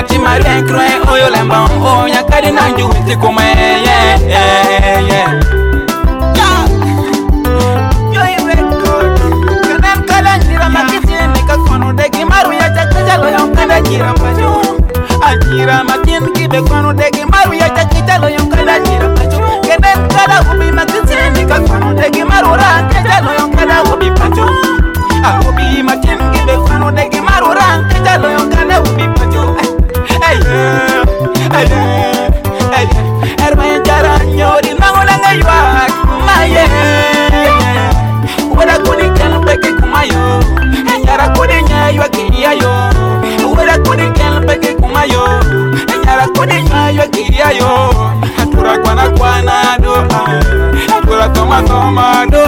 mati maria croe oyo lemba o nyakadi nanju witi kuma yeah yo record kanan kala njira makiti nika kono degi maru ya chakajalo yonkada jira pacho ajira matin kibe kono degi maru ya chakajalo yonkada jira pacho kanan kala ubi makiti nika kono degi maru ra chakajalo yonkada ubi pacho ubi matin kibe kono degi maru ra chakajalo yonkada ubi pacho Hermana jara nyori nangola ngaywa maye wala kuni kan peke kumayo nyara kuni nyaywa kiriayo wala kuni kan peke kumayo nyara kuni nyaywa kiriayo atura kwana do atura toma do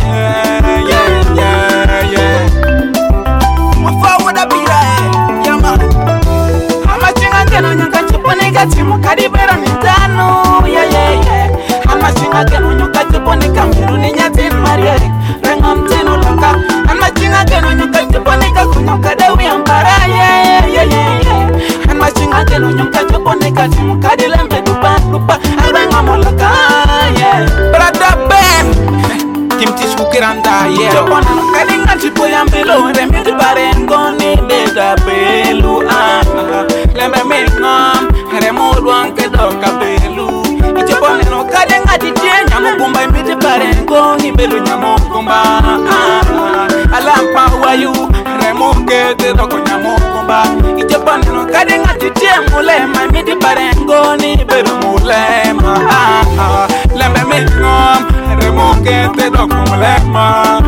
yeah mafawada bira yama amachinga keno nyaka chipone katimu kadibera nitano yeah amachinga keno nyaka chipone kambiru ni nyatin maria rengam teno loka amachinga keno nyaka chipone kakunyoka dawi ambara yeah amachinga keno nyaka chipone katimu kadilembe dupa rengam loka yeah brother Ben kimti shukiranda yeah chipone kadinga chipoya mbelo remiti barengo ni beda belu lembe mingam remodwan kedoka belu ichipone no kadenga titienya mugumba imbiti barengo ni belu nyamugumba alampa wayu remuke kedoka nyamugumba ichipone no kadenga titienya mulema imbiti barengo ni belu mulema lembe mingam remuke kedoka mulema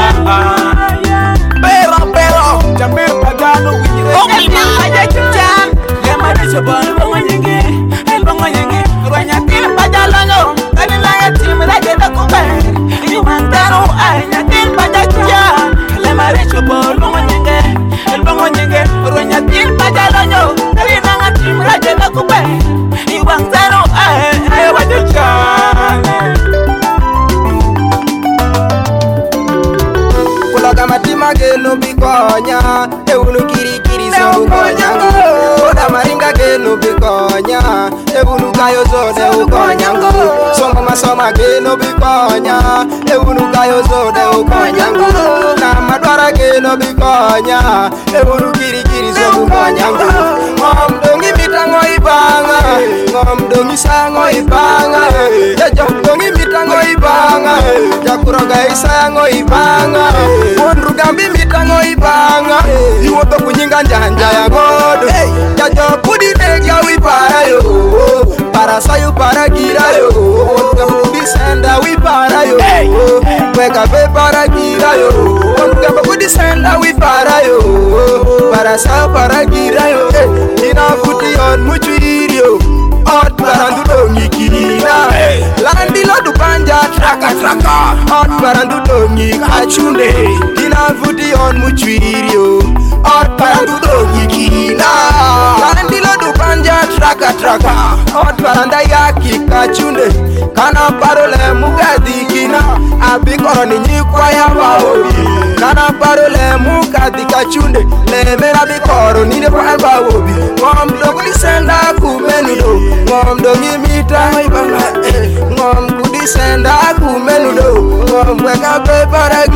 pero jambe padano winire aja chuchan lema diso bongo nyenge rwanya tin padalo kanila ya tim raje da kuba imantaro anya tin padacha lema diso bongo nyenge rwanya tin padalo kanila ya tim raje da kuba imantaro anya wajucha Matima geno bikonya ebunu kirikiri so konya oda maringa geno bikonya ebunu kayo zode ukonya songo masoma geno bikonya ebunu kayo zode ukonya na madwara geno bikonya ebunu kirikiri so konya ngomdongi mitango ibanga ngomdongi sango ibanga jajo dongi mitango ibanga jakuroga isango ibanga Rugambi mitango ibanga iwoto kunyinga njanja ya godo jajo kudi negya wipara yo para sayu para gira yo rugambi senda wipara yo weka be para gira yo rugambi kudi senda wipara yo para sayu para gira yo ina futi on muchwirio ot barandu dongi kirina landi lodu panja traka ot barandu dongi kachunde ina futi on muchwirio ot barandu dongi kirina landi lodu panja traka ot baranda yaki kachunde kana parole mugadi kina abikoro ni nyikwa ya baobi kana parole mugadi kachunde le mera bikoro ni ne kwa baobi ngom dogli senda kumenudo ngom dongi mita ibanga ngom kudi senda kumenudo ngom weka pe para